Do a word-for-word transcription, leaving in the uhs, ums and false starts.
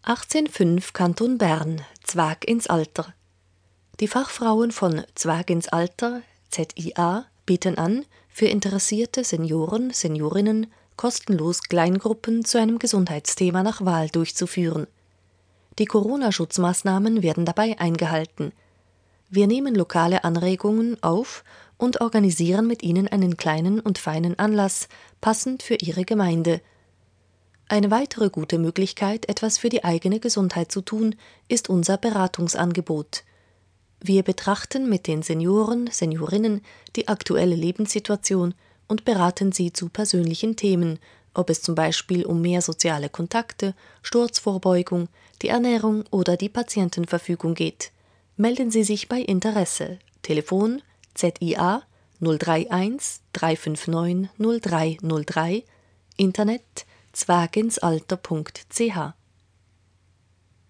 achtzehn fünf Kanton Bern, Zwaag ins Alter. Die Fachfrauen von Zwaag ins Alter, Z I A, bieten an, für interessierte Senioren, Seniorinnen kostenlos Kleingruppen zu einem Gesundheitsthema nach Wahl durchzuführen. Die Corona-Schutzmaßnahmen werden dabei eingehalten. Wir nehmen lokale Anregungen auf und organisieren mit ihnen einen kleinen und feinen Anlass, passend für ihre Gemeinde. Eine weitere gute Möglichkeit, etwas für die eigene Gesundheit zu tun, ist unser Beratungsangebot. Wir betrachten mit den Senioren, Seniorinnen die aktuelle Lebenssituation und beraten sie zu persönlichen Themen, ob es zum Beispiel um mehr soziale Kontakte, Sturzvorbeugung, die Ernährung oder die Patientenverfügung geht. Melden Sie sich bei Interesse. Telefon Z I A null drei eins drei fünf neun null drei null drei, Internet zwaaginsalter punkt c h.